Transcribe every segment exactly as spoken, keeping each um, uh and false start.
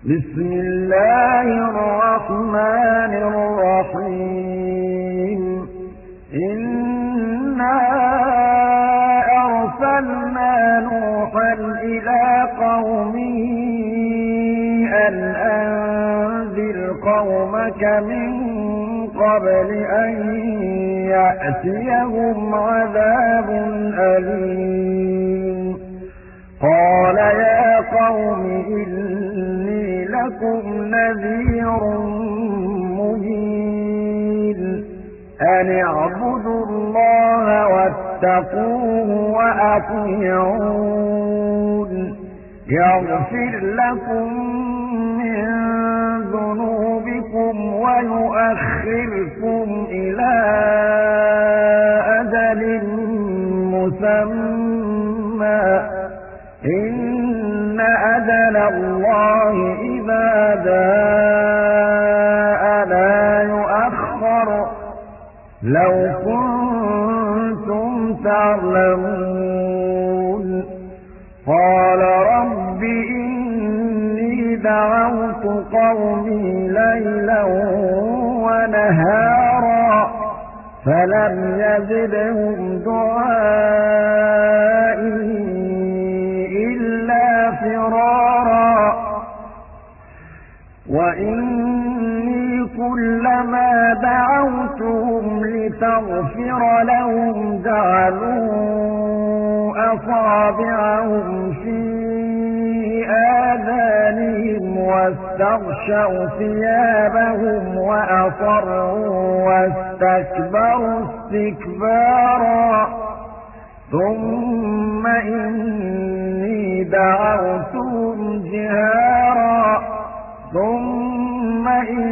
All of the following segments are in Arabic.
بسم الله الرحمن الرحيم إنا أرسلنا نوحا إلى قومه أن أنذر قومك من قبل أن يأتيهم عذاب أليم قال يا قوم إني لكم نذير مبين أن اعبدوا الله واتقوه وأطيعون يغفر لكم من ذنوبكم ويؤخركم إلى أجل مسمى إن أجل الله إذا جاء لا يؤخر لو كنتم تعلمون قال رب إني دعوت قومي ليلا ونهارا فلم يزدهم دعائي فرارا وإني كلما دعوتهم لتغفر لهم جعلوا أصابعهم في آذانهم واستغشوا ثيابهم وأصروا واستكبروا استكبارا ثم إني دعوتهم جهارا ثم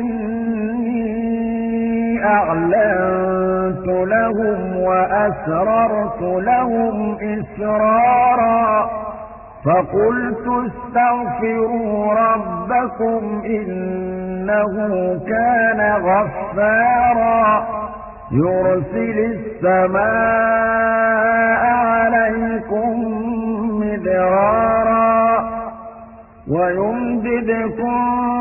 إني أعلنت لهم وأسررت لهم إسرارا فقلت استغفروا ربكم إنه كان غفارا يرسل السماء عليكم مدرارا ويمددكم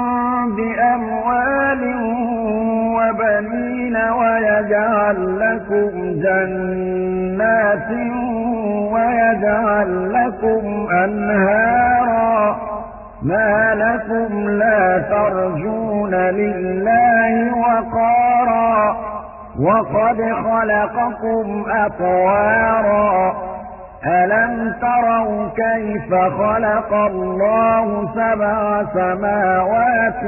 بأموال وبنين ويجعل لكم جنات ويجعل لكم أنهارا ما لكم لا ترجون لله وقارا وقد خلقكم أطوارا ألم تروا كيف خلق الله سبع سماوات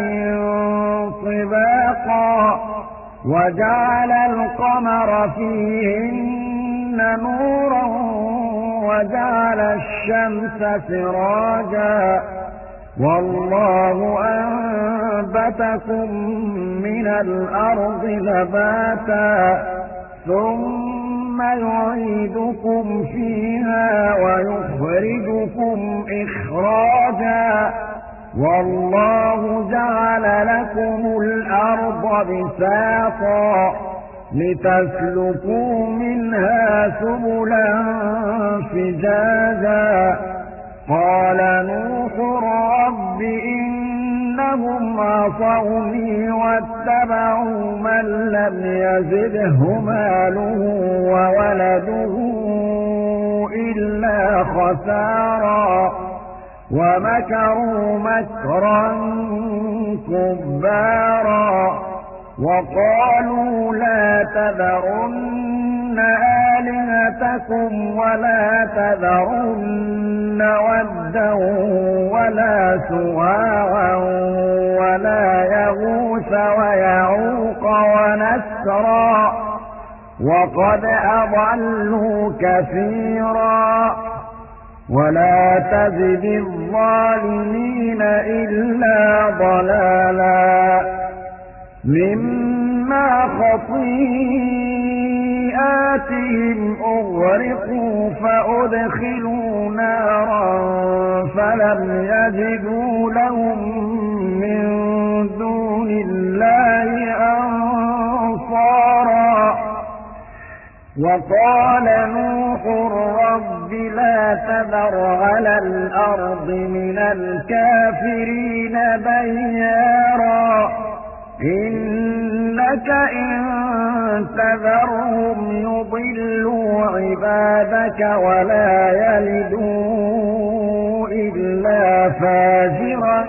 طباقا وجعل القمر فيهن نورا وجعل الشمس سراجا والله أنبتكم من الأرض نباتا ثم يعيدكم فيها ويخرجكم إخراجا والله جعل لكم الأرض بساطا لتسلكوا منها سبلا فجاجا قال نوح رب إنهم عصوني واتبعوا من لم يزده ماله وولده إلا خسارا ومكروا مكرا كبارا وقالوا لا تذرن آلهتكم ولا تذرن ودا ولا سواعا ولا يغوث ويعوق ونسرا وقد أضلوا كثيرا ولا تزد الظالمين إلا ضلالا مما خطيئاتهم أغرقوا فأدخلوا نارا فلم يجدوا لهم من دون الله أنصارا وقال نوح رب لا تذر على الأرض من الكافرين ديارا إنك إن تذرهم يضلوا عبادك ولا يلدوا إلا فاجرا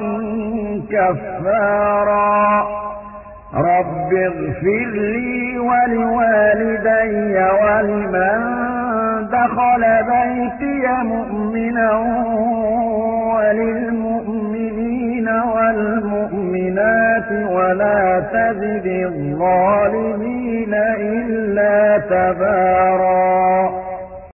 كفارا رب اغفر لي ولوالدي ولمن دخل بيتي مؤمنا وللمؤمنين والمؤمنات ولا تزد الظالمين إلا تبارا